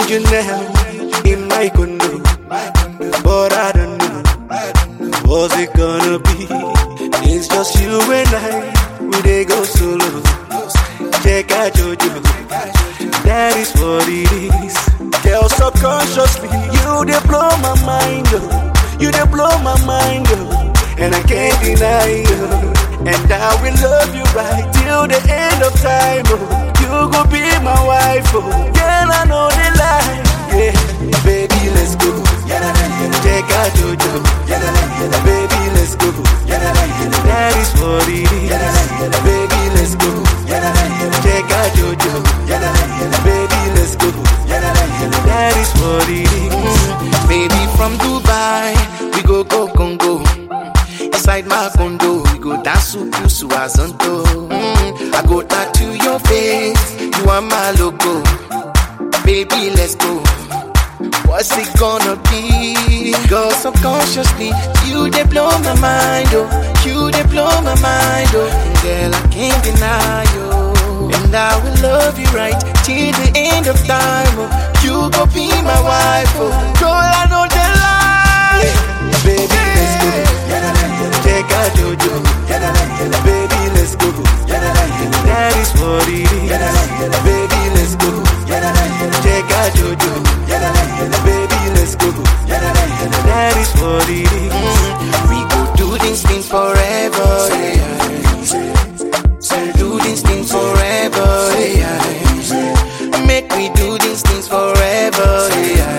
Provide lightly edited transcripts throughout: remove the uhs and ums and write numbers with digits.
need you now in my condo, but I don't know what's it gonna be. It's just you and I, we dey go solo. Check out Jojo, that is what it is. Girl, subconsciously, you dey blow my mind, oh. You dey blow my mind, oh. And I can't deny you. And I will love you right till the end of time, oh. You go be my wife, oh. Girl, I know the lie, yeah. Baby, let's go. Check out Jojo, baby, let's go. That is what it is. Baby, let's go. Check out Jojo, baby, let's go. That is what it is. Baby, from Dubai, we go Congo. Inside my condo, we go dance to Azonto. I go tattoo your face, you are my logo. Baby, let's go. What's it gonna be? Girl, subconsciously, you they blow my mind, oh. You they blow my mind, oh. And girl, I can't deny you. And I will love you right till the end of time, oh. You go be my wife, oh. Girl, I know the lie. Baby, let's go. Check out Jojo, baby, let's go. That is what it is. Baby, let's go. Check out Jojo, baby, let's go. That is what it is. We go do these things forever, yeah. Do these things forever, yeah. Make we do these things forever, yeah.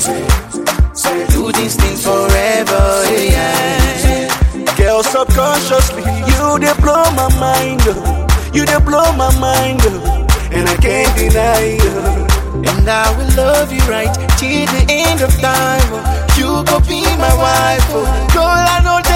Do these things forever, yeah. Girl, subconsciously, you dey blow my mind, oh. You dey blow my mind, oh. And I can't deny you. And I will love you right till the end of time, oh. You go be my wife, oh. Girl, I know